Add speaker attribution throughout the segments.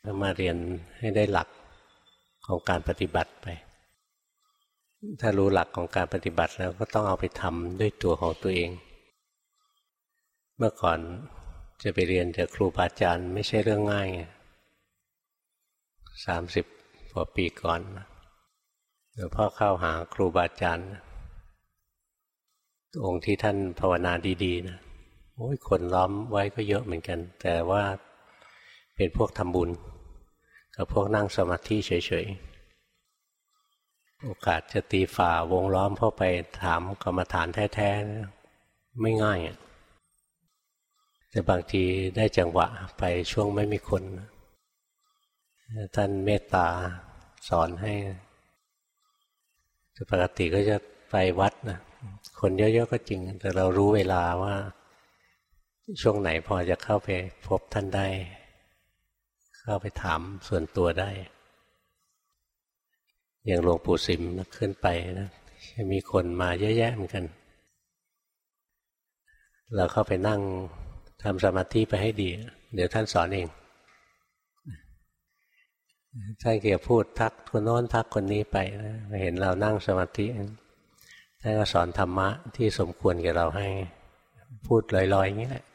Speaker 1: มาเรียนให้ได้หลักของการปฏิบัติไปถ้ารู้หลักของการปฏิบัติแล้วก็ต้องเอาไปทำด้วยตัวของตัวเองเมื่อก่อนจะไปเรียนจากครูบาอาจารย์ไม่ใช่เรื่องง่าย30 กว่าปีก่อนหลวงพ่อเข้าหาครูบาอาจารย์องค์ที่ท่านภาวนาดีๆนะโอ้ยคนล้อมไว้ก็เยอะเหมือนกันแต่ว่าเป็นพวกทำบุญกับพวกนั่งสมาธิเฉยๆโอกาสจะตีฝ่าวงล้อมเข้าไปถามกรรมฐานแท้ๆไม่ง่ายแต่บางทีได้จังหวะไปช่วงไม่มีคนท่านเมตตาสอนให้ปกติก็จะไปวัดนะคนเยอะๆก็จริงแต่เรารู้เวลาว่าช่วงไหนพอจะเข้าไปพบท่านได้เข้าไปถามส่วนตัวได้อย่างหลวงปู่สิมนะขึ้นไปนะมีคนมาเยอะแยะเหมือนกันเราเข้าไปนั่งทำสมาธิไปให้ดีเดี๋ยวท่านสอนเองท่านเกี่ยวพูดทักคนโน้นทักคนนี้ไปนะเห็นเรานั่งสมาธิท่านก็สอนธรรมะที่สมควรแก่เราให้พูดลอยๆอย่างนี้แหละ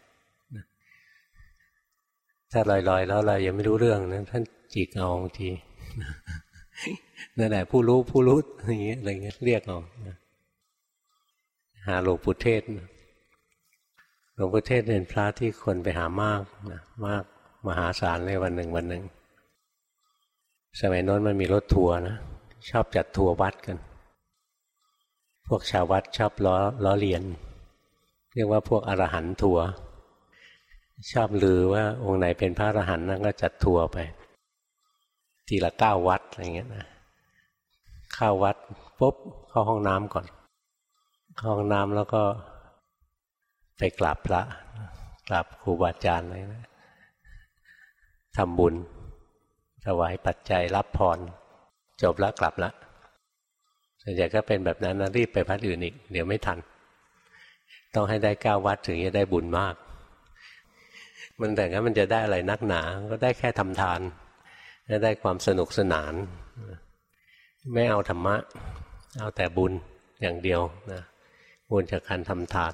Speaker 1: ถ้าลอยๆแล้วเรายังไม่รู้เรื่องนะท่านจิกเอาบางทีนั่นแหละผู้รู้อย่างเงี้ยอะไรเงี้ยเรียกเอาหาหลวงปู่เทศหลวงปู่เทศเป็นพระที่คนไปหามากนะมากมหาศาลเลยวันหนึ่งสมัยโน้นมันมีรถทัวร์นะชอบจัดทัวร์วัดกันพวกชาววัดชอบล้อเลียนเรียกว่าพวกอรหันต์ทัวร์ชอบลือว่าองค์ไหนเป็นพระอรหันต์นั่นก็จัดทัวร์ไปทีละ9 วัดอะไรเงี้ยนะเข้าวัดปุ๊บเข้าห้องน้ำก่อนเข้าห้องน้ำแล้วก็ไปกราบพระกราบครูบาอาจารย์อะไรนะทำบุญถวายปัจจัยรับพรจบแล้วกลับแล้วส่วนใหญ่ก็เป็นแบบนั้นนะรีบไปวัดอื่นอีกเดี๋ยวไม่ทันต้องให้ได้9 วัดถึงจะได้บุญมากมันแต่งั้นมันจะได้อะไรนักหนาก็ได้แค่ทำทานได้ความสนุกสนานไม่เอาธรรมะเอาแต่บุญอย่างเดียวนะบุญจากการทำทาน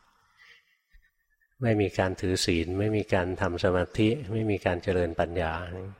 Speaker 1: ไม่มีการถือศีลไม่มีการทำสมาธิไม่มีการเจริญปัญญา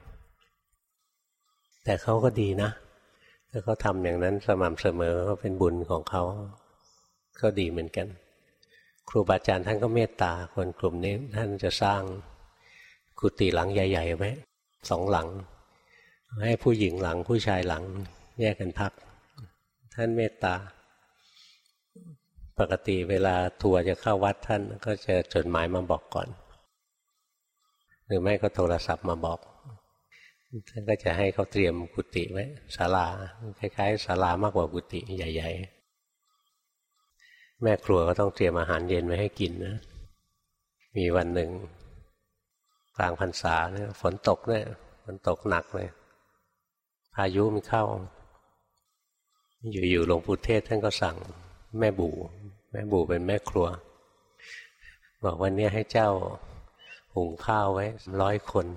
Speaker 1: แต่เขาก็ดีนะถ้าเขาทำอย่างนั้นสม่ำเสมอก็เป็นบุญของเขาก็ดีเหมือนกันครูบาอาจารย์ท่านก็เมตตาคนกลุ่มนี้ท่านจะสร้างกุฏิหลังใหญ่ๆไว้2 หลังให้ผู้หญิงหลังผู้ชายหลังแยกกันพักท่านเมตตาปกติเวลาทัวร์จะเข้าวัดท่านก็จะจดหมายมาบอกก่อนหรือไม่ก็โทรศัพท์มาบอกท่านก็จะให้เขาเตรียมกุฏิไว้ศาลาคล้ายๆศาลามากกว่ากุฏิใหญ่ๆแม่ครัวก็ต้องเตรียมอาหารเย็นไว้ให้กินนะมีวันหนึ่งกลางพรรษาเนี่ยฝนตกเนี่ยฝนตกหนักเลยพายุมันเข้าอยู่ๆหลวงปู่เทศท่านก็สั่งแม่บู่เป็นแม่ครัวบอกวันนี้ให้เจ้าหุงข้าวไว้100 คน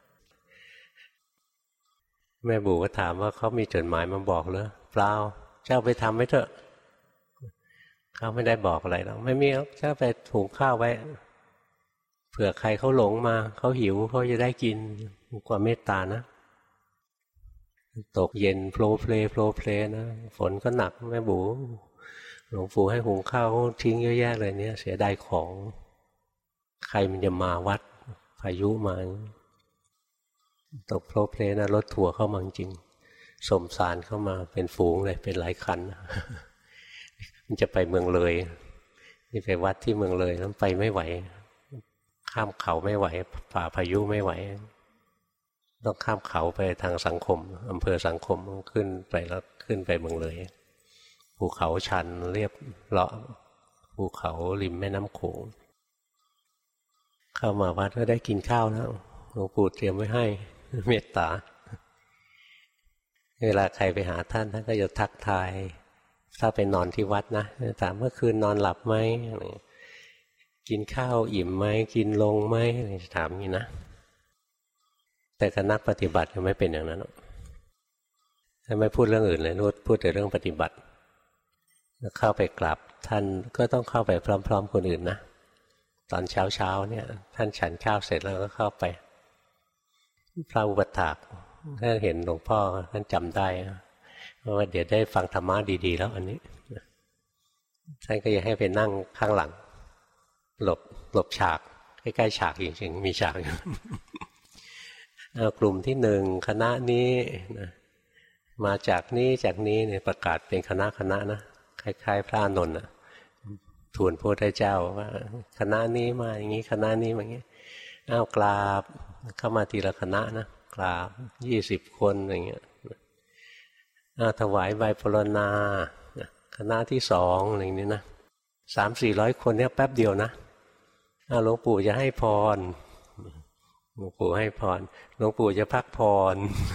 Speaker 1: แม่บู่ก็ถามว่าเขามีจดหมายมาบอกหรือเปล่าเจ้าไปทำไว้เถอะเขาไม่ได้บอกอะไรหรอกไม่มีเจ้าไปหุงข้าวไว้เผื่อใครเขาหลงมาเขาหิวเขาจะได้กินกว่าเมตตานะตกเย็นโผล่เพลนะฝนก็หนักแม่บูหลวงปู่ให้หุงข้าวทิ้งเยอะแยะเลยเนี่ยเสียดายของใครมันจะมาวัดพายุมาตกโผล่เพลนะรถทัวร์เข้ามาจริงสมสารเข้ามาเป็นฝูงเลยเป็นหลายคันมันจะไปเมืองเลยนี่ไปวัดที่เมืองเลยแล้วไปไม่ไหวข้ามเขาไม่ไหวฝ่าพายุไม่ไหวต้องข้ามเขาไปทางสังคมอำเภอสังคมขึ้นไปแล้วขึ้นไปเมืองเลยภูเขาชันเรียบเลาะภูเขาริมแม่น้ำโขงเข้ามาวัดก็ได้กินข้าวแล้วหลวงปู่เตรียมไว้ให้เมตตาเวลาใครไปหาท่านก็จะทักทายถ้าไปนอนที่วัดนะถามเมื่อคืนนอนหลับไหมกินข้าวอิ่มไหมกินลงไหมถามอย่างนี้นะแต่กับนักปฏิบัติก็ไม่เป็นอย่างนั้นท่านไม่พูดเรื่องอื่นเลยพูดแต่เรื่องปฏิบัติเข้าไปกราบท่านก็ต้องเข้าไปพร้อมๆคนอื่นนะตอนเช้าเนี่ยท่านฉันข้าวเสร็จแล้วก็เข้าไปพระอุปถากท่านเห็นหลวงพ่อท่านจำได้ว่าเดี๋ยวได้ฟังธรรมะดีๆแล้วอันนี้ท่านก็ยังให้ไปนั่งข้างหลังหลบฉากใกล้ๆฉากจริงๆมีฉากอยู่กลุ่มที่หนึ่งคณะนี้นะมาจากนี้เนี่ยประกาศเป็นคณะนะคล้ายๆพระอานนท์ทูลพระพุทธเจ้าว่าคณะนี้มาอย่างนี้คณะนี้มาอย่างนี้กราบเข้ามาทีละคณะนะกราบ20 คนอย่างเงี้ยถวายใบปรณาคณะที่2อะไรอย่างนี้นะ300-400 คนเนี่ยแป๊บเดียวนะหลวงปู่จะให้พรหลวงปู่ให้พรหลวงปู่จะพักพร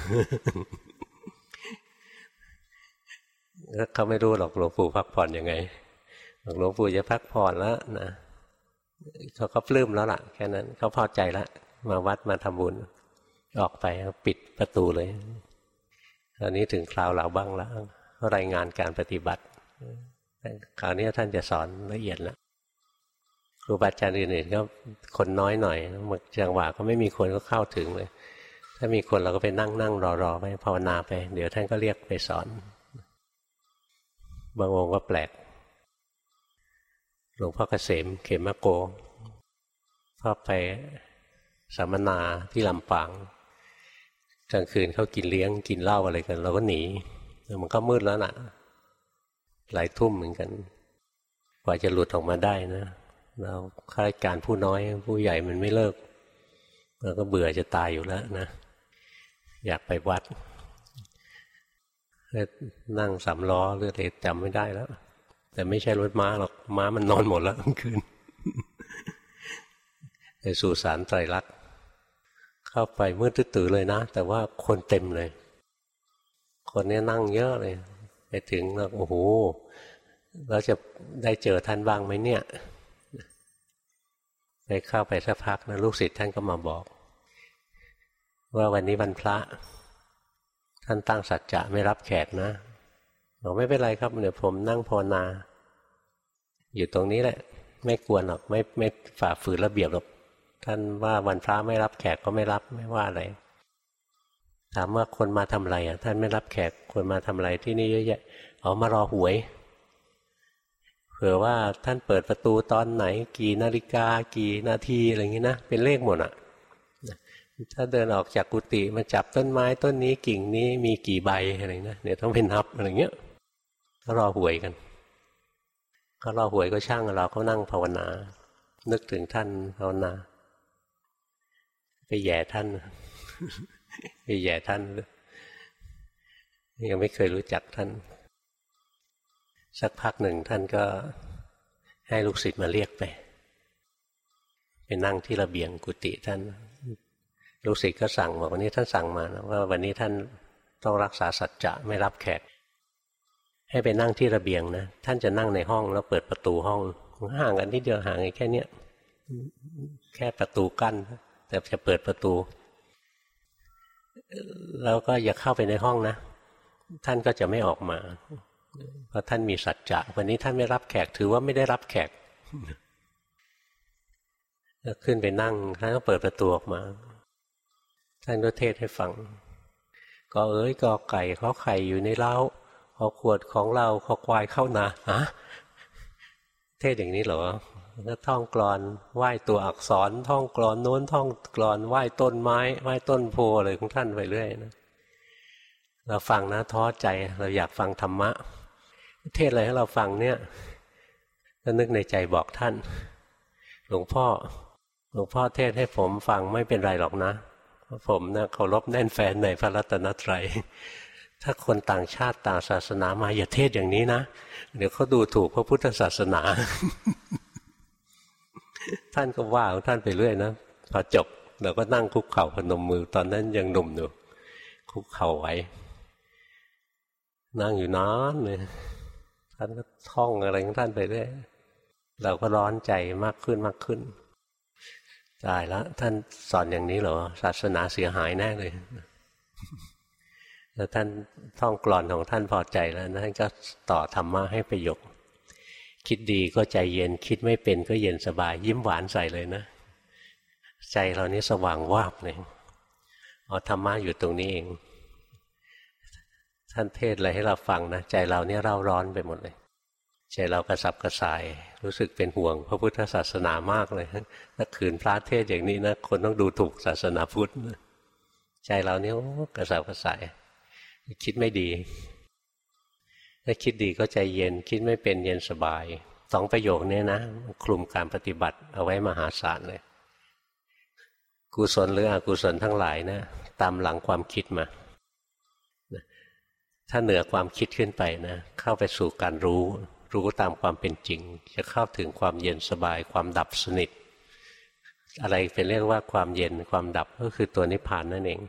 Speaker 1: เขาไม่รู้หรอกหลวงปู่พักผ่อนยังไงหลวงปู่จะพักผ่อนแล้วนะเขาก็ปลื้มแล้วล่ะแค่นั้นเขาพอใจแล้วมาวัดมาทำบุญออกไปปิดประตูเลยตอนนี้ถึงคราวเราบ้างแล้วรายงานการปฏิบัติคราวนี้ท่านจะสอนละเอียดแล้วครูบาอาจารย์อื่นๆก็คนน้อยหน่อยจังหวะก็ไม่มีคนก็เข้าถึงเลยถ้ามีคนเราก็ไปนั่งรอไปภาวนาไปเดี๋ยวท่านก็เรียกไปสอนบางองค์ก็แปลกหลวงพ่อเกษมเขมโกพ่อไปสัมมนาที่ลำปางกลางคืนเขากินเลี้ยงกินเหล้าอะไรกันเราก็หนีมันก็มืดแล้วน่ะหลายทุ่มเหมือนกันกว่าจะหลุดออกมาได้นะเราข้าราชการผู้น้อยผู้ใหญ่มันไม่เลิกเราก็เบื่อจะตายอยู่แล้วนะอยากไปวัดนั่ง3 ล้อหรืออะไรจำไม่ได้แล้วแต่ไม่ใช่รถม้าหรอกม้ามันนอนหมดแล้วกลางคืนไปสู่ศาลไตรลักษณ์เข้าไปมืดตื้อเลยนะแต่ว่าคนเต็มเลยคนนี้นั่งเยอะเลยไปถึงแล้วโอ้โหเราจะได้เจอท่านบ้างไหมเนี่ยไปเข้าไปสักพักนะลูกศิษย์ท่านก็มาบอกว่าวันนี้วันพระท่านตั้งสัจจะไม่รับแขกนะบอกไม่เป็นไรครับเดี๋ยวผมนั่งภาวนาอยู่ตรงนี้แหละไม่กวนหรอกไม่ฝ่าฝืนระเบียบหรอกท่านว่าวันพระไม่รับแขกก็ไม่รับไม่ว่าอะไรถามว่าคนมาทำอะไรท่านไม่รับแขกคนมาทำอะไรที่นี่เยอะแยะมารอหวยเผื่อว่าท่านเปิดประตูตอนไหนกี่นาฬิกากี่นาทีอะไรอย่างนี้นะเป็นเลขหมดถ้าเดินออกจากกุฏิมาจับต้นไม้ต้นนี้กิ่งนี้มีกี่ใบอะไรนะเนี่ยต้องเป็นนับอะไรเงี้ยก็รอหวยกันก็รอหวยก็ช่างเราก็นั่งภาวนานึกถึงท่านภาวนาไปแย่ท่านไปแย่ท่านยังไม่เคยรู้จักท่านสักพักหนึ่งท่านก็ให้ลูกศิษย์มาเรียกไปนั่งที่ระเบียงกุฏิท่านลูกศิษย์ก็สั่งบอกวันนี้ท่านสั่งมานะว่าวันนี้ท่านต้องรักษาสัจจะไม่รับแขกให้ไปนั่งที่ระเบียงนะท่านจะนั่งในห้องแล้วเปิดประตูห้องห่างกันนิดเดียวห่างแค่เนี้ยแค่ประตูกั้นแต่จะเปิดประตูแล้วก็อย่าเข้าไปในห้องนะท่านก็จะไม่ออกมาเพราะท่านมีสัจจะวันนี้ท่านไม่รับแขกถือว่าไม่ได้รับแขกแล้วขึ้นไปนั่งท่านก็เปิดประตูออกมาท่านก็เทศให้ฟังก็กอไก่ขอไข่อยู่ในเล้าขอขวดของเราขอควายเข้านาเทศอย่างนี้เหรอก็ท่องกลอนไหว้ตัวอักษรท่องกลอนโน้นท่องกลอนไหว้ต้นไม้ไหว้ต้นโพอะไรของท่านไปเรื่อยนะเราฟังนะท้อใจเราอยากฟังธรรมะเทศอะไรให้เราฟังเนี่ยก็นึกในใจบอกท่านหลวงพ่อเทศให้ผมฟังไม่เป็นไรหรอกนะผมนะเคารพแน่นแฟนในพระรัตนตรัยถ้าคนต่างชาติต่างศาสนามาอย่าเทศอย่างนี้นะเดี๋ยวเขาดูถูกพระพุทธศาสนา ท่านก็ว่าของท่านไปเรื่อยนะพอจบเราก็นั่งคุกเข่าพนมมือตอนนั้นยังหนุ่มอยู่คุกเข่าไว้นั่งอยู่นานเลยท่านก็ท่องอะไรของท่านไปเรื่อยเราก็ร้อนใจมากขึ้นตายแล้วท่านสอนอย่างนี้เหรอศาสนาเสียหายแน่เลยแล้วท่านท่องกลอนของท่านพอใจแล้วท่านก็ต่อธรรมะให้ประโยคคิดดีก็ใจเย็นคิดไม่เป็นก็เย็นสบายยิ้มหวานใส่เลยนะใจเรานี่สว่างวาบเลยธรรมะอยู่ตรงนี้เองท่านเทศอะไรให้เราฟังนะใจเราเนี่ยเร่าร้อนไปหมดเลยใจเรากระสับกระส่ายรู้สึกเป็นห่วงพระพุทธศาสนามากเลยถ้าขืนพระเทศอย่างนี้นะคนต้องดูถูกศาสนาพุทธใจเราเนี่ยกระสับกระส่ายคิดไม่ดีถ้าคิดดีก็ใจเย็นคิดไม่เป็นเย็นสบายสองประโยคนี้นะคลุมการปฏิบัติเอาไว้มหาศาลเลยกุศลหรืออกุศลทั้งหลายนะตามหลังความคิดมาถ้าเหนือความคิดขึ้นไปนะเข้าไปสู่การรู้ตามความเป็นจริงจะเข้าถึงความเย็นสบายความดับสนิทอะไรเป็นเรียกว่าความเย็นความดับก็คือตัวนิพพานนั่นเอง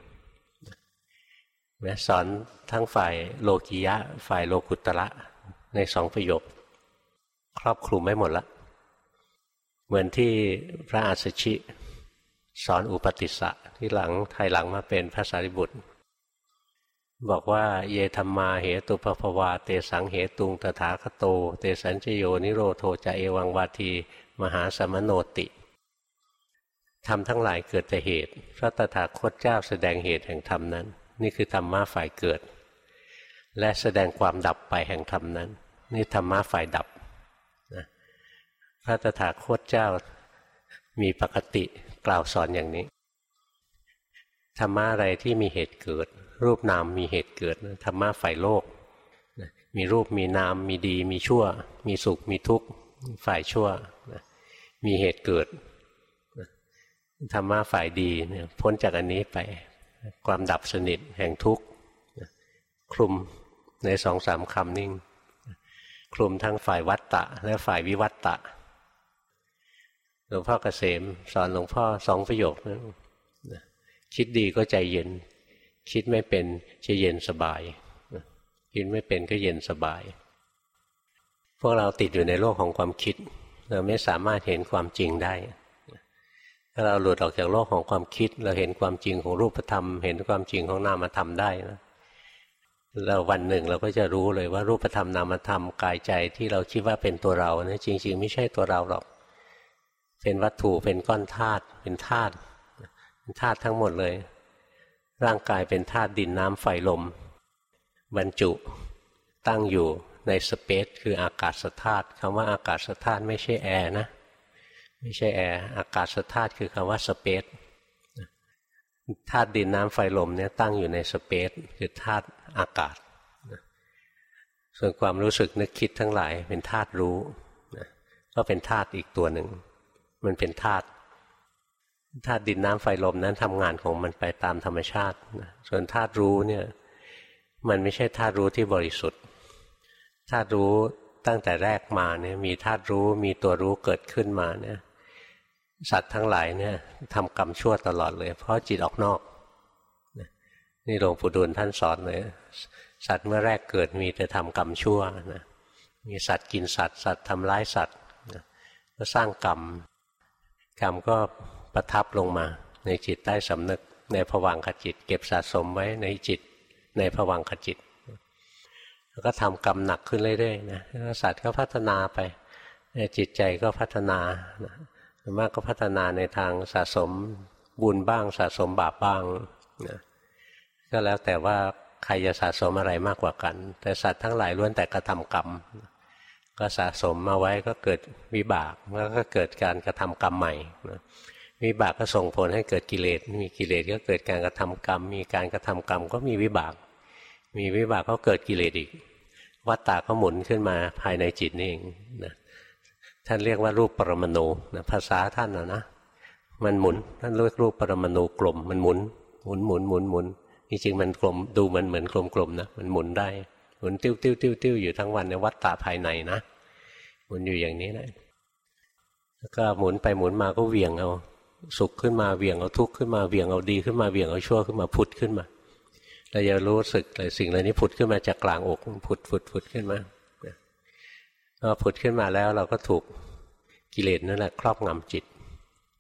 Speaker 1: สอนทั้งฝ่ายโลกิยะฝ่ายโลกุตระในสองประโยคครอบคลุมไม่หมดละเหมือนที่พระอาสชิสอนอุปติสสะที่ภายหลังมาเป็นพระสารีบุตรบอกว่าเยธัมมาเหตุปภวาเตสังเหตุงตถาคโตเตสัญจโยนิโรโทจะเอวังวาทีมหาสมโนติธรรมทั้งหลายเกิดแต่เหตุพระตถาคตเจ้าแสดงเหตุแห่งธรรมนั้นนี่คือธรรมะฝ่ายเกิดและแสดงความดับไปแห่งธรรมนั้นนี่ธรรมะฝ่ายดับนะพระตถาคตเจ้ามีปกติกล่าวสอนอย่างนี้ธรรมะอะไรที่มีเหตุเกิดรูปนามมีเหตุเกิดธรรมะฝ่ายโลกมีรูปมีนามมีดีมีชั่วมีสุขมีทุกข์ฝ่ายชั่วมีเหตุเกิดธรรมะฝ่ายดีพ้นจากอันนี้ไปความดับสนิทแห่งทุกข์คลุมในสองสามคำนิ่งคลุมทั้งฝ่ายวัตตะและฝ่ายวิวัตตะหลวงพ่อเกษมสอนหลวงพ่อสองประโยคนั้นคิดดีก็ใจเย็นคิดไม่เป็นจะเย็นสบายคิดไม่เป็นก็เย็นสบายพวกเราติดอยู่ในโลกของความคิดเราไม่สามารถเห็นความจริงได้ถ้าเราหลุดออกจากโลกของความคิดเราเห็นความจริงของรูปธรรมเห็นความจริงของนามธรรมได้นะแล้ววันหนึ่งเราก็จะรู้เลยว่ารูปธรรมนามธรรมกายใจที่เราคิดว่าเป็นตัวเรานะจริงๆไม่ใช่ตัวเราหรอกเป็นวัตถุเป็นก้อนธาตุเป็นธาตุทั้งหมดเลยร่างกายเป็นธาตุดินน้ำไฟลมบรรจุตั้งอยู่ในสเปซคืออากาศธาตุคำว่าอากาศธาตุไม่ใช่แอร์นะไม่ใช่แอร์อากาศธาตุคือคำว่าสเปซธาตุดินน้ำไฟลมเนี่ยตั้งอยู่ในสเปซคือธาตุอากาศส่วนความรู้สึกนึกคิดทั้งหลายเป็นธาตุรู้ก็เป็นธาตุอีกตัวหนึ่งมันเป็นธาตุดินน้ำไฟลมนั้นทำงานของมันไปตามธรรมชาติส่วนธาตุรู้เนี่ยมันไม่ใช่ธาตุรู้ที่บริสุทธิ์ธาตุรู้ตั้งแต่แรกมาเนี่ยมีธาตุรู้มีตัวรู้เกิดขึ้นมาเนี่ยสัตว์ทั้งหลายเนี่ยทำกรรมชั่วตลอดเลยเพราะจิตออกนอกนี่หลวงปู่ดูลท่านสอนเลยสัตว์เมื่อแรกเกิดมีแต่ทำกรรมชั่วนะมีสัตว์กินสัตว์ทำร้ายสัตว์ก็สร้างกรรมก็ประทับลงมาในจิตใต้สำนึกในภวังคจิตเก็บสะสมไว้ในจิตในภวังคจิตแล้วก็ทำกรรมหนักขึ้นเรื่อยๆนะสัตว์ก็พัฒนาไปจิตใจก็พัฒนาส่วนมากก็พัฒนาในทางสะสมบุญบ้างสะสมบาปบ้างนะก็แล้วแต่ว่าใครจะสะสมอะไรมากกว่ากันแต่สัตว์ทั้งหลายล้วนแต่กระทำกรรมก็สะสมมาไว้ก็เกิดวิบากแล้วก็เกิดการกระทำกรรมใหม่นะวิบากก็ส่งผลให้เกิดกิเลสมีกิเลสก็เกิดการกระทำกรรมมีการกระทำกรรมก็มีวิบากก็เกิดกิเลสอีกวัฏฏะก็หมุนขึ้นมาภายในจิตนี่เองนะท่านเรียกว่ารูปปรมาณูนะภาษาท่านนะมันหมุนท่านเรียกรูปปรมาณูกลมมันหมุนจริงๆมันกลมดูมันเหมือนกลมๆนะมันหมุนได้หมุนติ้วอยู่ทั้งวันในวัฏฏะภายในนะหมุนอยู่อย่างนี้นะแล้วก็หมุนไปหมุนมาก็เหวี่ยงเอาสุขขึ้นมาเหวี่ยงเอาทุกข์ขึ้นมาเหวี่ยงเอาดีขึ้นมาเหวี่ยงเอาชั่วขึ้นมาผุดขึ้นมาเราจะรู้สึกเลยสิ่งเหล่านี้ผุดขึ้นมาจากกลางอกผุดขึ้นมาพอผุดขึ้นมาแล้วเราก็ถูกกิเลสนั่นแหละครอบงำจิต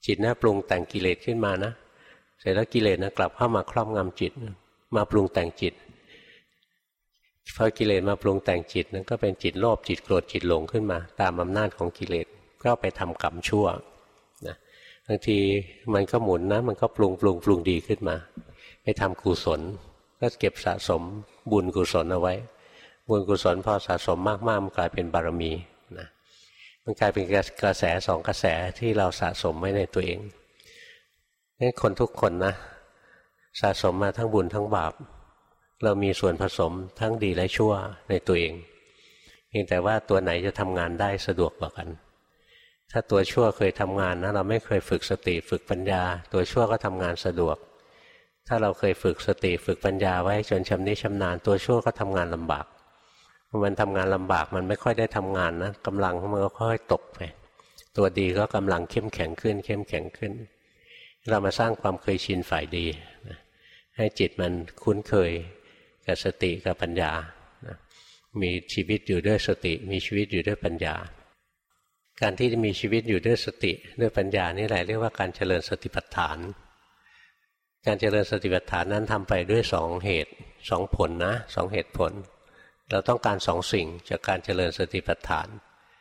Speaker 1: จิตนะปรุงแต่งกิเลสขึ้นมานะเสร็จแล้วกิเลสนะกลับเข้ามาครอบงำจิตมาปรุงแต่งจิตพอกิเลสมาปรุงแต่งจิตนั้นก็เป็นจิตโลภจิตโกรธจิตหลงขึ้นมาตามอำนาจของกิเลสก็ไปทำกรรมชั่วนะบางทีมันก็หมุนนะมันก็ปรุงดีขึ้นมาไปทำกุศลก็เก็บสะสมบุญกุศลเอาไว้บุญกุศลพอสะสมมากๆมันกลายเป็นบารมีนะมันกลายเป็นกระแสสองกระแสที่เราสะสมไว้ในตัวเองนี่คนทุกคนนะสะสมมาทั้งบุญทั้งบาปเรามีส่วนผสมทั้งดีและชั่วในตัวเองเพียงแต่ว่าตัวไหนจะทำงานได้สะดวกกว่ากันถ้าตัวชั่วเคยทำงานนะเราไม่เคยฝึกสติฝึกปัญญาตัวชั่วก็ทำงานสะดวกถ้าเราเคยฝึกสติฝึกปัญญาไว้จนชำนิชำนาญตัวชั่วก็ทำงานลำบากมันทำงานลำบากมันไม่ค่อยได้ทำงานนะกำลังมันก็ค่อยตกไปตัวดีก็กำลังเข้มแข็งขึ้นเรามาสร้างความเคยชินฝ่ายดีให้จิตมันคุ้นเคยกับสติกับปัญญามีชีวิตอยู่ด้วยสติมีชีวิตอยู่ด้วยปัญญาการที่มีชีวิตอยู่ด้วยสติด้วยปัญญานี่แหละเรียกว่าการเจริญสติปัฏฐานการเจริญสติปัฏฐานนั้นทำไปด้วย2 เหตุ2 ผลนะ2 เหตุผลเราต้องการ2 สิ่งจากการเจริญสติปัฏฐาน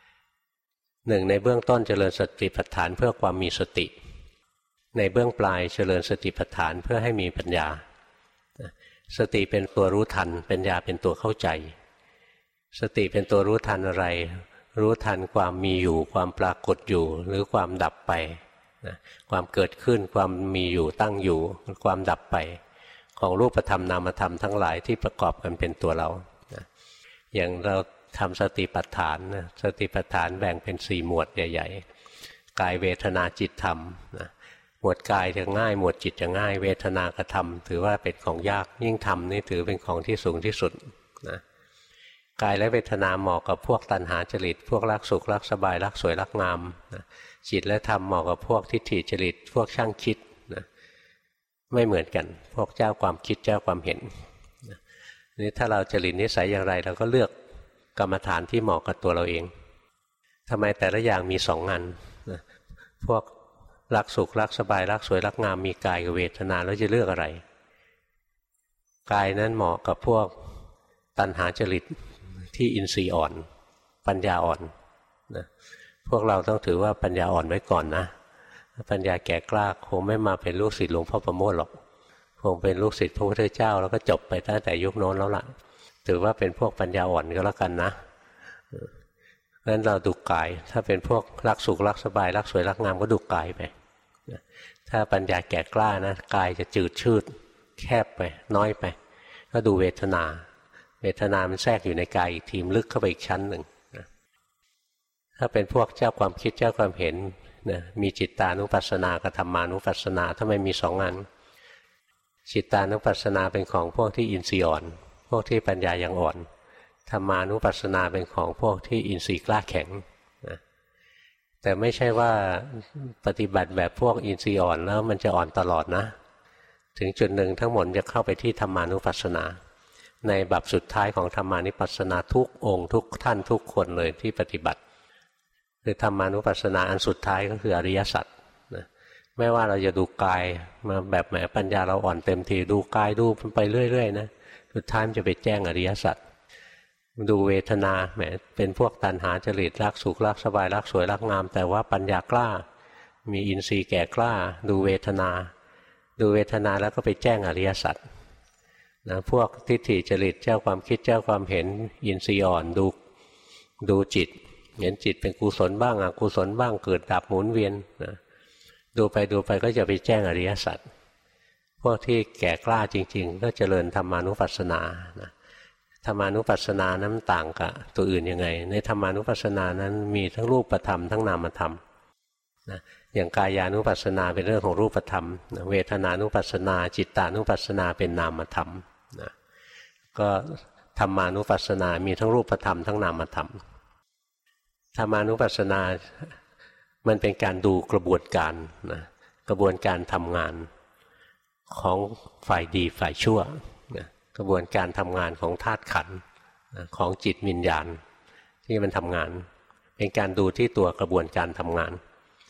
Speaker 1: 1ในเบื้องต้นเจริญสติปัฏฐานเพื่อความมีสติในเบื้องปลายเจริญสติปัฏฐานเพื่อให้มีปัญญาสติเป็นตัวรู้ทันปัญญาเป็นตัวเข้าใจสติเป็นตัวรู้ทันอะไรรู้ทันความมีอยู่ความปรากฏอยู่หรือความดับไปความเกิดขึ้นความมีอยู่ตั้งอยู่ความดับไปของรูปธรรมนามธรรมทั้งหลายที่ประกอบกันเป็นตัวเราอย่างเราทำสติปัฏฐานสติปัฏฐานแบ่งเป็น4 หมวดใหญ่ๆกายเวทนาจิตธรรมหมวดกายจะง่ายหมวดจิตจะง่ายเวทนากับธรรมถือว่าเป็นของยากยิ่งธรรมนี่ถือเป็นของที่สูงที่สุดนะกายและเวทนาเหมาะกับพวกตัณหาจริตพวกรักสุขรักสบายรักสวยรักงามนะจิตและธรรมเหมาะกับพวกทิฏฐิจริตพวกช่างคิดนะไม่เหมือนกันพวกเจ้าความคิดเจ้าความเห็นนะนี่ถ้าเราจริตนิสัยอย่างไรเราก็เลือกกรรมฐานที่เหมาะกับตัวเราเองทำไมแต่ละอย่างมี2 อันนะพวกรักสุขรักสบายรักสวยรักงามมีกายกับเวทนาแล้วจะเลือกอะไรกายนั้นเหมาะกับพวกตัณหาจริตที่อินทรีย์อ่อนปัญญาอ่อนนะพวกเราต้องถือว่าปัญญาอ่อนไว้ก่อนนะปัญญาแก่กล้าคงไม่มาเป็นลูกศิษย์หลวงพ่อประโมทหรอกคงเป็นลูกศิษย์พระพุทธเจ้าแล้วก็จบไปตั้งแต่ยุคโน้นแล้วล่ะถือว่าเป็นพวกปัญญาอ่อนก็แล้วกันนะงั้นเราดูกายถ้าเป็นพวกรักสุขรักสบายรักสวยรักงามก็ดูกายไปถ้าปัญญาแก่กล้านะกายจะจืดชืดแคบไปน้อยไปก็ดูเวทนาเวทนามันแทรกอยู่ในกายอีกทีมลึกเข้าไปอีกชั้นหนึ่งถ้าเป็นพวกเจ้าความคิดเจ้าความเห็นนะมีจิตตานุปัสสนากับธรรมานุปัสสนาถ้าไม่มี2 อันจิตตานุปัสสนาเป็นของพวกที่อินทรีย์อ่อนพวกที่ปัญญายังอ่อนธรรมานุปัสสนาเป็นของพวกที่อินทรีย์กล้าแข็งนะแต่ไม่ใช่ว่าปฏิบัติแบบพวกอินทรีย์อ่อนแล้วมันจะอ่อนตลอดนะถึงจุดหนึ่งทั้งหมดจะเข้าไปที่ธรรมานุปัสสนาในบัพสุดท้ายของธรรมานุปัสสนาทุกองค์ทุกท่านทุกคนเลยที่ปฏิบัติคือธรรมานุปัสสนาอันสุดท้ายก็คืออริยสัจนะไม่ว่าเราจะดูกายมาแบบแหมปัญญาเราอ่อนเต็มทีดูกายดูไปเรื่อยๆนะสุดท้ายมันจะไปแจ้งอริยสัจดูเวทนาแหมเป็นพวกตัณหาจริตรักสุขรักสบายรักสวยรักงามแต่ว่าปัญญากล้ามีอินทรีย์แก่กล้าดูเวทนาแล้วก็ไปแจ้งอริยสัจนะพวกทิฏฐิจริตเจ้าความคิดเจ้าความเห็นอินทรีย์อ่อนดูจิตเห็นจิตเป็นกุศลบ้างอกุศลบ้างเกิดดับหมุนเวียนนะดูไปก็จะไปแจ้งอริยสัจพวกที่แก่กล้าจริงๆก็เจริญธรรมานุปัสสนานะธรรมานุปัสสนานั้นต่างกับตัวอื่นยังไงในธรรมานุปัสสนานั้นมีทั้งรูปธรรมทั้งนามธรรมนะอย่างกายานุปัสสนาเป็นเรื่องของรูปธรรมเวทนานุปัสสนาจิตตานุปัสสนาเป็นนามธรรมนะก็ธรรมานุปัสสนามีทั้งรูปธรรมทั้งนามธรรมธรรมานุปัสสนามันเป็นการดูกระบวนการนะกระบวนการทำงานของฝ่ายดีฝ่ายชั่วนะกระบวนการทำงานของธาตุขันธ์ของจิตวิญญาณที่มันทำงานเป็นการดูที่ตัวกระบวนการทำงาน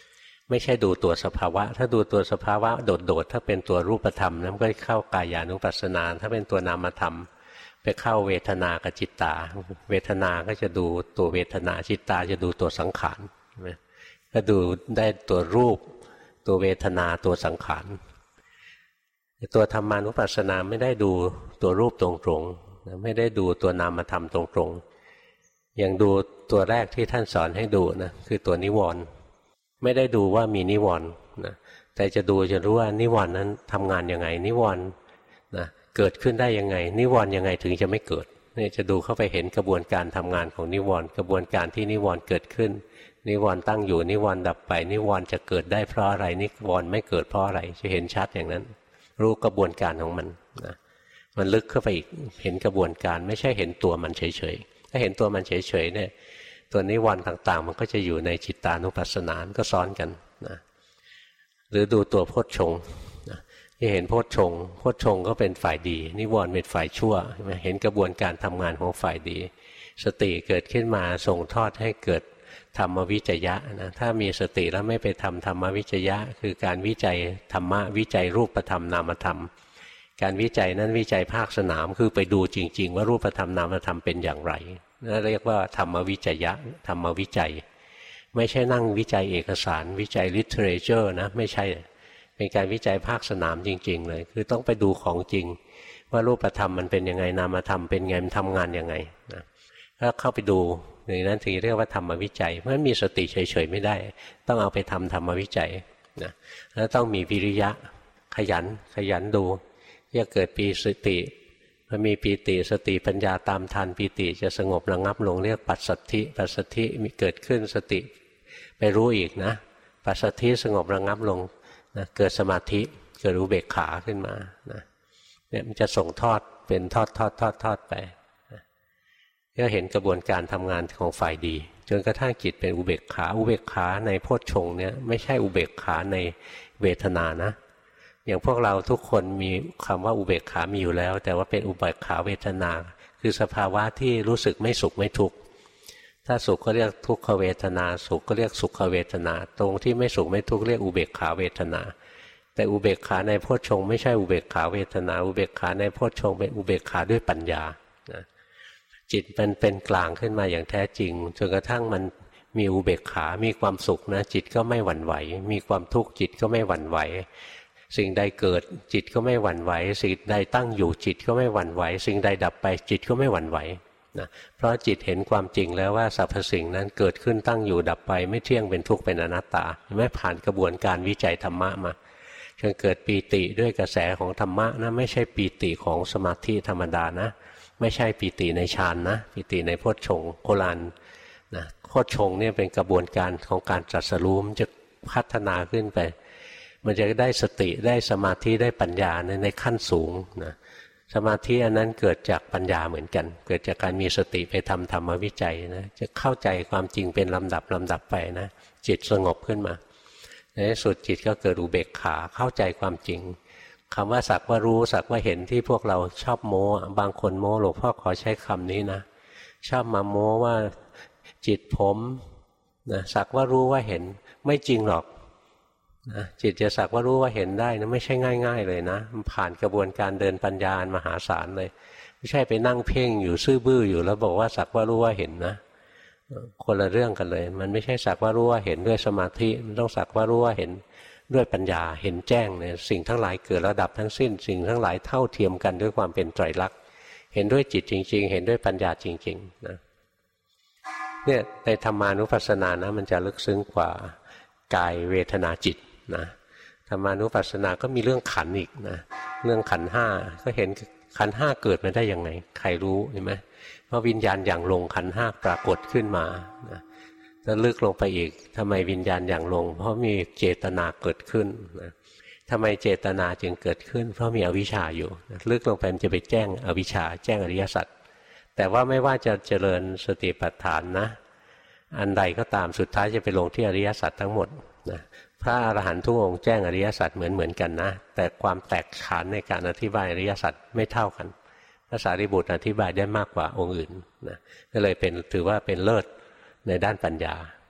Speaker 1: ไม่ใช่ดูตัวสภาวะถ้าดูตัวสภาวะโดดๆถ้าเป็นตัวรูปธรรมนั้นก็เข้ากายานุปัสสนาถ้าเป็นตัวนามธรรมไปเข้าเวทนากับจิตตาเวทนาก็จะดูตัวเวทนาจิตตาจะดูตัวสังขารก็ดูได้ตัวรูปตัวเวทนาตัวสังขารตัวธรรมานุปัสสนาไม่ได้ดูตัวรูปตรงๆไม่ได้ดูตัวนามธรรมตรงๆอย่างดูตัวแรกที่ท่านสอนให้ดูนะคือตัวนิวรณ์ไม่ได้ดูว่ามีนิวรณ์นะแต่จะดูจะรู้ว่านิวรณ์นั้นทำงานยังไงนิวรณ์นะเกิดขึ้นได้ยังไงนิวรณ์ยังไงถึงจะไม่เกิดนี่จะดูเข้าไปเห็นกระบวนการทำงานของนิวรณ์กระบวนการที่นิวรณ์เกิดขึ้นนิวรณ์ตั้งอยู่นิวรณ์ดับไปนิวรณ์จะเกิดได้เพราะอะไรนิวรณ์ไม่เกิดเพราะอะไรจะเห็นชัดอย่างนั้นรู้กระบวนการของมันนะมันลึกเข้าไปอีกเห็นกระบวนการไม่ใช่เห็นตัวมันเฉยๆถ้าเห็นตัวมันเฉยๆเนี่ยตัวนิวรณ์ต่างๆมันก็จะอยู่ในจิตตานุปัสสนาก็ซ้อนกันนะหรือดูตัวโพชฌงค์นะที่เห็นโพชฌงค์โพชฌงค์ก็เป็นฝ่ายดีนิวรณ์เป็นฝ่ายชั่วเห็นกระบวนการทำงานของฝ่ายดีสติเกิดขึ้นมาส่งทอดให้เกิดธรรมวิจยะนะถ้ามีสติแล้วไม่ไปทำธรรมวิจยะคือการวิจัยธรรมะวิจัยรูปธรรมนามธรรมการวิจัยนั้นวิจัยภาคสนามคือไปดูจริงๆว่ารูปธรรมนามธรรมเป็นอย่างไรนั่นเรียกว่าธรรมวิจยะธรรมวิจัยไม่ใช่นั่งวิจัยเอกสารวิจัย literature นะไม่ใช่เป็นการวิจัยภาคสนามจริงๆเลยคือต้องไปดูของจริงว่ารูปธรรมมันเป็นยังไงนามธรรมเป็นไงมันทำงานยังไงนะถ้าเข้าไปดูอย่างนั้นถึงเรียกว่าธรรมวิจัยเพราะฉะนั้นมีสติเฉยๆไม่ได้ต้องเอาไปทำธรรมวิจัยนะแล้วต้องมีวิริยะขยันดูจะเกิดปีสติมันมีปีติสติปัญญาตามทันปีติจะสงบระงับลงเรียกปัสสัทธิมีเกิดขึ้นสติไปรู้อีกนะปัสสัทธิสงบระงับลงนะเกิดสมาธิเกิดอุเบกขาขึ้นมานะเนี่ยมันจะส่งทอดเป็นทอดไปก็เห็นกระบวนการทำงานของฝ่ายดีจนกระทั่งจิตเป็นอุเบกขาในโพชฌงค์เนี่ยไม่ใช่อุเบกขาในเวทนานะอย่างพวกเราทุกคนมีคำว่าอุเบกขามีอยู่แล้วแต่ว่าเป็นอุเบกขาเวทนาคือสภาวะที่รู้สึกไม่สุขไม่ทุกข์ถ้าสุขก็เรียกทุกขเวทนาสุขก็เรียกสุขเวทนาตรงที่ไม่สุขไม่ทุกข์เรียกอุเบกขาเวทนาแต่อุเบกขาในโพชฌงค์ไม่ใช่อุเบกขาเวทนาอุเบกขาในโพชฌงค์เป็นอุเบกขาด้วยปัญญาจิตมันเป็นกลางขึ้นมาอย่างแท้จริงจนกระทั่งมันมีอุเบกขามีความสุขนะจิตก็ไม่หวั่นไหวมีความทุกข์จิตก็ไม่หวั่นไหวสิ่งใดเกิดจิตก็ไม่หวั่นไหวสิ่งใดตั้งอยู่จิตก็ไม่หวั่นไหวสิ่งใดดับไปจิตก็ไม่หวั่นไหวนะเพราะจิตเห็นความจริงแล้วว่าสรรพสิ่งนั้นเกิดขึ้นตั้งอยู่ดับไปไม่เที่ยงเป็นทุกข์เป็นอนัตตาไม่ผ่านกระบวนการวิจัยธรรมะมาจนเกิดปีติด้วยกระแสของธรรมะนะไม่ใช่ปีติของสมาธิธรรมดานะไม่ใช่ปีติในฌานนะปีติในโพชฌงค์โคลานนะโพชฌงค์เนี่ยเป็นกระบวนการของการตรัสรู้มันจะพัฒนาขึ้นไปมันจะได้สติได้สมาธิได้ปัญญาในขั้นสูงนะสมาธิอันนั้นเกิดจากปัญญาเหมือนกันเกิดจากการมีสติไปทำธรรมวิจัยนะจะเข้าใจความจริงเป็นลำดับไปนะจิตสงบขึ้นมาในที่สุดจิตก็เกิดอุเบกขาเข้าใจความจริงคำว่าสักว่ารู้สักว่าเห็นที่พวกเราชอบโม้บางคนโม้หลวงพ่อขอใช้คำนี้นะชอบมาโม้ว่าจิตผมนะสักว่ารู้ว่าเห็นไม่จริงหรอกนะจิตจะสักว่ารู้ว่าเห็นได้นะไม่ใช่ง่ายๆเลยนะมันผ่านกระบวนการเดินปัญญามหาศาลเลยไม่ใช่ไปนั่งเพ่งอยู่ซื่อบื้ออยู่แล้วบอกว่าสักว่ารู้ว่าเห็นนะคนละเรื่องกันเลยมันไม่ใช่สักว่ารู้ว่าเห็นด้วยสมาธิมันต้องสักว่ารู้ว่าเห็นด้วยปัญญาเห็นแจ้งเนี่ยสิ่งทั้งหลายเกิดระดับทั้งสิ้นสิ่งทั้งหลายเท่าเทียมกันด้วยความเป็นไตรลักษณ์เห็นด้วยจิตจริงๆเห็นด้วยปัญญาจริงๆนะเนี่ยในธรรมานุปัสสนานะมันจะลึกซึ้งกว่ากายเวทนาจิตนะธรรมานุปัสสนาก็มีเรื่องขันธ์อีกนะเรื่องขันธ์ห้าก็เห็นขันธ์ห้าเกิดมาได้ยังไงใครรู้เห็นไหมเพราะวิญญาณอย่างลงขันธ์ห้าปรากฏขึ้นมานะแล้วลึกลงไปอีกทำไมวิญญาณอย่างลงเพราะมีเจตนาเกิดขึ้นนะทำไมเจตนาจึงเกิดขึ้นเพราะมีอวิชชาอยู่ลึกลงไปมันจะไปแจ้งอวิชชาแจ้งอริยสัจแต่ว่าไม่ว่าจะเจริญสติปัฏฐานนะอันใดก็ตามสุดท้ายจะไปลงที่อริยสัจทั้งหมดนะพระอรหันต์ทุกองค์แจ้งอริยสัจเหมือนกันนะแต่ความแตกฉานในการอธิบายอริยสัจไม่เท่ากันพระสารีบุตรอธิบายได้มากกว่าองค์อื่นนะก็เลยถือว่าเป็นเลิศในด้านปัญญา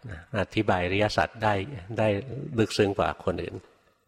Speaker 1: อธิบายอริยสัจได้ลึกซึ้งกว่าคนอื่น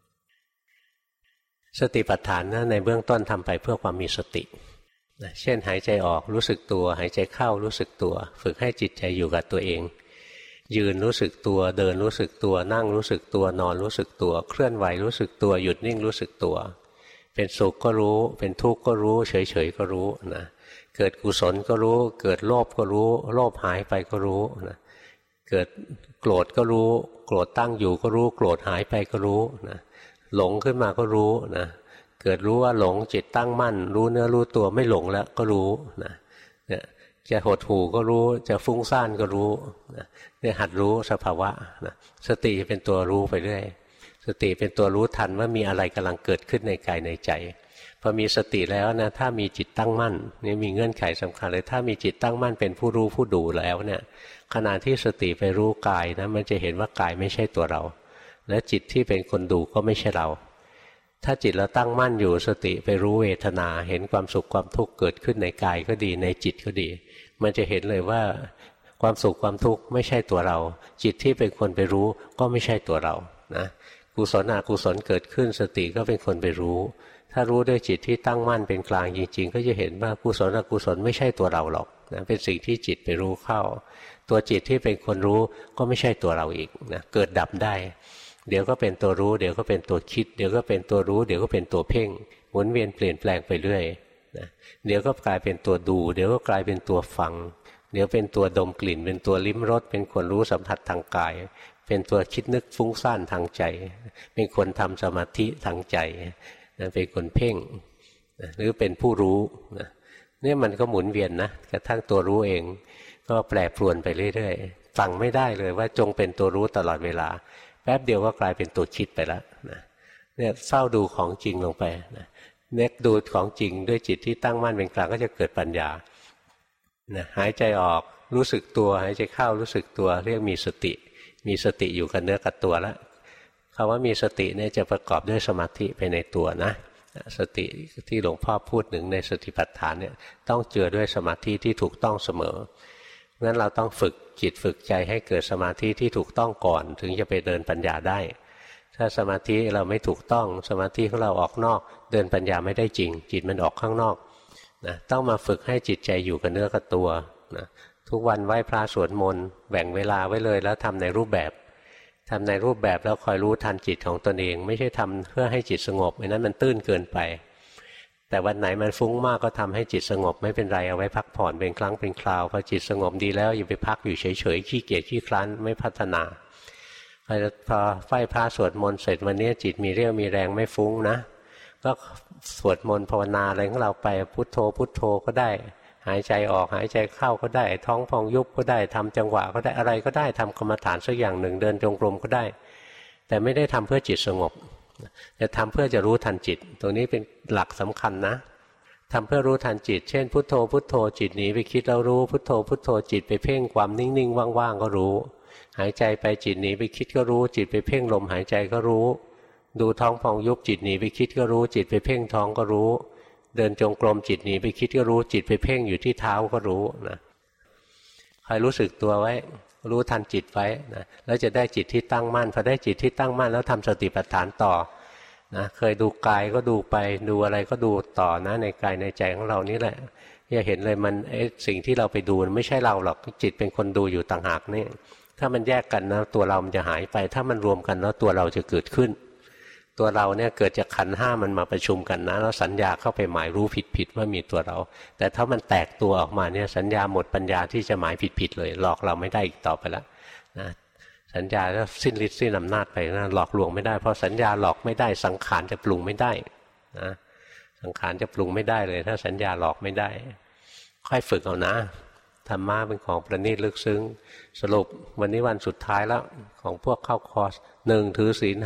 Speaker 1: สติปัฏฐานนะในเบื้องต้นทำไปเพื่อความมีสติเช่นหายใจออกรู้สึกตัวหายใจเข้ารู้สึกตัวฝึกให้จิตใจอยู่กับตัวเองยืนรู้สึกตัวเดินรู้สึกตัวนั่งรู้สึกตัวนอนรู้สึกตัวเคลื่อนไหวรู้สึกตัวหยุดนิ่งรู้สึกตัวเป็นสุขก็รู้เป็นทุกข์ก็รู้เฉยๆก็รู้นะเกิดกุศลก็รู้เกิดโลภก็รู้โลภหายไปก็รู้นะเกิดโกรธก็รู้โกรธตั้งอยู่ก็รู้โกรธหายไปก็รู้นะหลงขึ้นมาก็รู้นะเกิดรู้ว่าหลงจิตตั้งมั่นรู้เนื้อรู้ตัวไม่หลงแล้วก็รู้นะเนี่ยจะหดหู่ก็รู้จะฟุ้งซ่านก็รู้นะเนี่ยหัดรู้สภาวะนะสติเป็นตัวรู้ไปเรื่อยสติเป็นตัวรู้ทันว่ามีอะไรกำลังเกิดขึ้นในกายในใจพอมีสติแล้วนะถ้ามีจิตตั้งมั่นนี่มีเงื่อนไขสำคัญเลยถ้ามีจิตตั้งมั่นเป็นผู้รู้ผู้ดูแล้วเนี่ยขณะที่สติไปรู้กายนะมันจะเห็นว่ากายไม่ใช่ตัวเราและจิตที่เป็นคนดูก็ไม่ใช่เราถ้าจิตเราตั้งมั่นอยู่สติไปรู้เวทนาเห็นความสุขความทุกข์เกิดขึ้นในกายก็ดีในจิตก็ดีมันจะเห็นเลยว่าความสุขความทุกข์ไม่ใช่ตัวเราจิตที่เป็นคนไปรู้ก็ไม่ใช่ตัวเรานะกุศลอกุศลเกิดขึ้นสติก็เป็นคนไปรู้ถ้ารู้ด้วยจิตที่ตั้งมั่นเป็นกลางจริงๆก็จะเห็นว่ากุศลอกุศลไม่ใช่ตัวเราหรอกนะเป็นสิ่งที่จิตไปรู้เข้าตัวจิตที่เป็นคนรู้ก็ไม่ใช่ตัวเราอีกนะเกิดดับได้เดี๋ยวก็เป็นตัวรู้เดี๋ยวก็เป็นตัวคิดเดี๋ยวก็เป็นตัวรู้เดี๋ยวก็เป็นตัวเพ่งหมุนเวียนเปลี่ยนแปลงไปเรื่อยนะเดี๋ยวก็กลายเป็นตัวดูเดี๋ยวก็กลายเป็นตัวฟังเดี๋ยวเป็นตัวดมกลิ่นเป็นตัวลิ้มรสเป็นคนรู้สัมผัสทางกายเป็นตัวคิดนึกฟุ้งซ่านทางใจเป็นคนทำสมาธิทางใจนะเป็นคนเพ่งนะหรือเป็นผู้รู้นะเนี่ยมันก็หมุนเวียนนะกระทั่งตัวรู้เองก็แปรปรวนไปเรื่อยๆฟังไม่ได้เลยว่าจงเป็นตัวรู้ตลอดเวลาแป๊บเดียวก็กลายเป็นตัวคิดไปแล้วนะเนี่ยเฝ้าดูของจริงลงไปนะเน็กดูของจริงด้วยจิตที่ตั้งมั่นเป็นกลางก็จะเกิดปัญญานะหายใจออกรู้สึกตัวหายใจเข้ารู้สึกตัวเรียกมีสติอยู่กับเนื้อกับตัวแล้วคำว่ามีสติเนี่ยจะประกอบด้วยสมาธิไปในตัวนะสติที่หลวงพ่อพูดถึงในสติปัฏฐานเนี่ยต้องเจือด้วยสมาธิที่ถูกต้องเสมองั้นเราต้องฝึกจิตฝึกใจให้เกิดสมาธิที่ถูกต้องก่อนถึงจะไปเดินปัญญาได้ถ้าสมาธิเราไม่ถูกต้องสมาธิของเราออกนอกเดินปัญญาไม่ได้จริงจิตมันออกข้างนอกนะต้องมาฝึกให้จิตใจอยู่กับเนื้อกับตัวนะทุกวันไหว้พระสวดมนต์แบ่งเวลาไว้เลยแล้วทำในรูปแบบแล้วคอยรู้ทันจิตของตนเองไม่ใช่ทำเพื่อให้จิตสงบไอ้นั้นมันตื้นเกินไปแต่วันไหนมันฟุ้งมากก็ทำให้จิตสงบไม่เป็นไรเอาไว้พักผ่อนเป็นครั้งเป็นคราวพอจิตสงบดีแล้วอย่าไปพักอยู่เฉยๆขี้เกียจขี้คลานไม่พัฒนาพอไหว้พระสวดมนต์เสร็จวันนี้จิตมีเรี่ยวมีแรงไม่ฟุ้งนะก็สวดมนต์ภาวนาอะไรของเราไปพุทโธพุทโธก็ได้หายใจออกหายใจเข้าก็ได้ท้องพองยุบก็ได้ทำจังหวะก็ได้อะไรก็ได้ทำกรรมฐานสักอย่างหนึ่งเดินจงกรมก็ได้แต่ไม่ได้ทำเพื่อจิตสงบจะทำเพื่อจะรู้ทันจิตตรงนี้เป็นหลักสำคัญนะทำเพื่อรู้ทันจิตเช่นพุทโธพุทโธจิตหนีไปคิดแล้วรู้พุทโธพุทโธจิตไปเพ่งความนิ่งๆว่างๆก็รู้หายใจไปจิตหนีไปคิดก็รู้จิตไปเพ่งลมหายใจก็รู้ดูท้องพองยุบจิตหนีไปคิดก็รู้จิตไปเพ่งท้องก็รู้เดินจงกรมจิตหนีไปคิดก็รู้จิตไปเพ่งอยู่ที่เท้าก็รู้นะคอยรู้สึกตัวไว้รู้ทันจิตไว้นะแล้วจะได้จิตที่ตั้งมั่นพอได้จิตที่ตั้งมั่นแล้วทำสติปัฏฐานต่อนะเคยดูกายก็ดูไปดูอะไรก็ดูต่อนะในกายในใจของเรานี่แหละอย่าเห็นเลยมันสิ่งที่เราไปดูไม่ใช่เราหรอกจิตเป็นคนดูอยู่ต่างหากนี่ถ้ามันแยกกันนะตัวเรามันจะหายไปถ้ามันรวมกันแล้วตัวเราจะเกิดขึ้นตัวเราเนี่ยเกิดจากขันธ์ห้ามันมาประชุมกันนะแล้วสัญญาเข้าไปหมายรู้ผิดว่ามีตัวเราแต่ถ้ามันแตกตัวออกมาเนี่ยสัญญาหมดปัญญาที่จะหมายผิดเลยหลอกเราไม่ได้อีกต่อไปแล้วนะสัญญาก็สิ้นฤทธิ์สิ้นอำนาจไปนะหลอกลวงไม่ได้เพราะสัญญาหลอกไม่ได้สังขารจะปรุงไม่ได้นะสังขารจะปรุงไม่ได้เลยถ้าสัญญาหลอกไม่ได้ค่อยฝึกเอานะธรรมะเป็นของประณีตลึกซึ้งสรุปวันนี้วันสุดท้ายแล้วของพวกเข้าคอร์ส1ถือศีล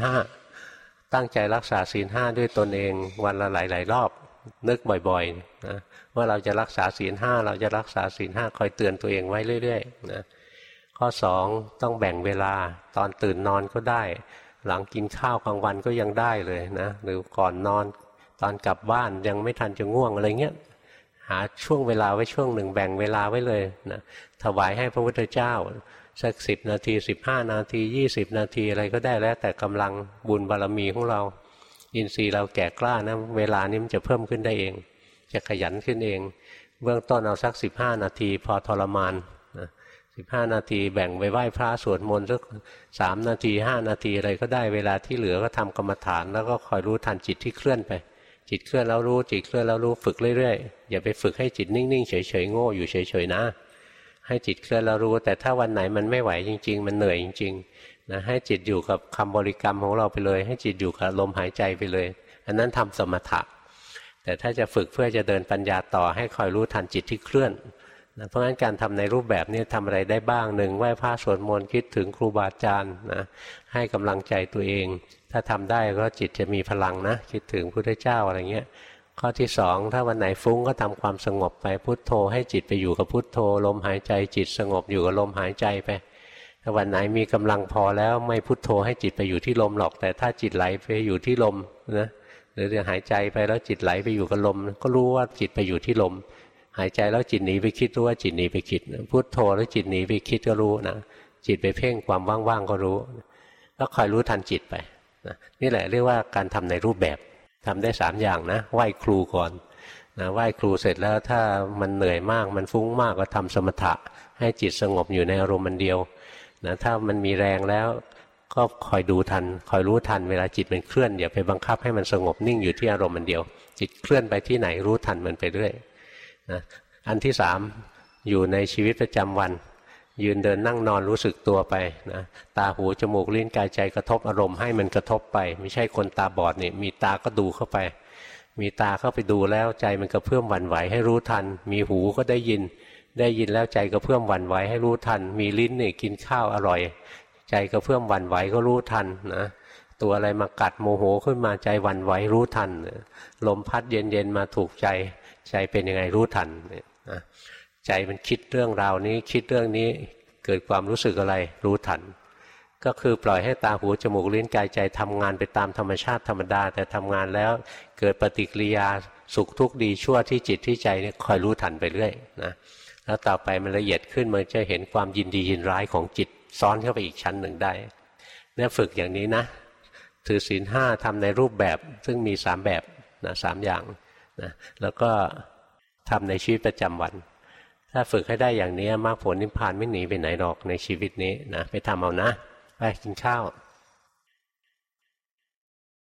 Speaker 1: 5ตั้งใจรักษาศีล5ด้วยตนเองวันละหลายๆรอบนึกบ่อยๆนะว่าเราจะรักษาศีล5เราจะรักษาศีล5คอยเตือนตัวเองไว้เรื่อยๆนะข้อ2ต้องแบ่งเวลาตอนตื่นนอนก็ได้หลังกินข้าวกลางวันก็ยังได้เลยนะหรือก่อนนอนตอนกลับบ้านยังไม่ทันจะง่วงอะไรเงี้ยหาช่วงเวลาไว้ช่วงหนึ่งแบ่งเวลาไว้เลยนะถวายให้พระพุทธเจ้าสัก10 นาที15 นาที20 นาทีอะไรก็ได้แล้วแต่กำลังบุญบารมีของเราอินทรีย์เราแก่กล้านะเวลานี้มันจะเพิ่มขึ้นได้เองจะขยันขึ้นเองเบื้องต้นเอาสัก15 นาทีพอทรมานนะ15 นาทีแบ่งไปไหว้พระสวดมนต์สัก3 นาที5 นาทีอะไรก็ได้เวลาที่เหลือก็ทำกรรมฐานแล้วก็คอยรู้ทันจิตที่เคลื่อนไปจิตเคลื่อนแล้วรู้จิตเคลื่อนแล้วรู้ฝึกเรื่อยๆอย่าไปฝึกให้จิตนิ่งๆเฉยๆโง่อยู่เฉยๆนะให้จิตเคลื่อนแล้วรู้แต่ถ้าวันไหนมันไม่ไหวจริงๆมันเหนื่อยจริงๆนะให้จิตอยู่กับคำบริกรรมของเราไปเลยให้จิตอยู่กับลมหายใจไปเลยอันนั้นทำสมถะแต่ถ้าจะฝึกเพื่อจะเดินปัญญาต่อให้คอยรู้ทันจิตที่เคลื่อนนะเพราะฉะนั้นการทำในรูปแบบนี้ทำอะไรได้บ้างหนึ่งไหว้พระสวดมนต์คิดถึงครูบาอาจารย์นะให้กำลังใจตัวเองถ้าทำได้ก็จิตจะมีพลังนะคิดถึงพุทธเจ้าอะไรเงี้ยข้อที่สองถ้าวันไหนฟุ้งก็ทำความสงบไปพุทโธให้จิตไปอยู่กับพุทโธลมหายใจจิตสงบอยู่กับลมหายใจไปถ้าวันไหนมีกำลังพอแล้วไม่พุทโธให้จิตไปอยู่ที่ลมหรอกแต่ถ้าจิตไหลไปอยู่ที่ลมนะหรือหายใจไปแล้วจิตไหลไปอยู่กับลมก็รู้ว่าจิตไปอยู่ที่ลมหายใจแล้วจิตหนีไปคิดรู้ว่าจิตหนีไปคิดพุทโธแล้วจิตหนีไปคิดก็รู้นะจิตไปเพ่งความว่างๆก็รู้ก็คอยรู้ทันจิตไปนะนี่แหละเรียกว่าการทำในรูปแบบทำได้3 อย่างนะไหว้ครูก่อนนะไหว้ครูเสร็จแล้วถ้ามันเหนื่อยมากมันฟุ้งมากก็ทำสมถะให้จิตสงบอยู่ในอารมณ์มันเดียวนะถ้ามันมีแรงแล้วก็คอยดูทันคอยรู้ทันเวลาจิตมันเคลื่อนอย่าไปบังคับให้มันสงบนิ่งอยู่ที่อารมณ์มันเดียวจิตเคลื่อนไปที่ไหนรู้ทันมันไปเรื่อยนะอันที่3อยู่ในชีวิตประจำวันยืนเดินนั่งนอนรู้สึกตัวไปนะตาหูจมูกลิ้นกายใจกระทบอารมณ์ให้มันกระทบไปไม่ใช่คนตาบอดนี่มีตาก็ดูเข้าไปมีตาเข้าไปดูแล้วใจมันกระเพื่อมหวั่นไหวให้รู้ทันมีหูก็ได้ยินแล้วใจกระเพื่อมหวั่นไหวให้รู้ทันมีลิ้นนี่กินข้าวอร่อยใจกระเพื่อมหวั่นไหวก็รู้ทันนะตัวอะไรมากัดโมโหขึ้นมาใจหวั่นไหวรู้ทันลมพัดเย็นๆมาถูกใจใจเป็นยังไงรู้ทันนะใจมันคิดเรื่องราวนี้คิดเรื่องนี้เกิดความรู้สึกอะไรรู้ทันก็คือปล่อยให้ตาหูจมูกลิ้นกายใจทำงานไปตามธรรมชาติธรรมดาแต่ทำงานแล้วเกิดปฏิกิริยาสุขทุกข์ดีชั่วที่จิตที่ใจเนี่ยคอยรู้ทันไปเรื่อยนะแล้วต่อไปมันละเอียดขึ้นมันจะเห็นความยินดียินร้ายของจิตซ้อนเข้าไปอีกชั้นหนึ่งได้เนี่ยฝึกอย่างนี้นะถือศีล5ทำในรูปแบบซึ่งมี3แบบนะ3อย่างนะแล้วก็ทำในชีวิตประจำวันถ้าฝึกให้ได้อย่างนี้มรรคผลนิพพานไม่หนีไปไหนหรอกในชีวิตนี้นะไปทำเอานะไปกินข้าว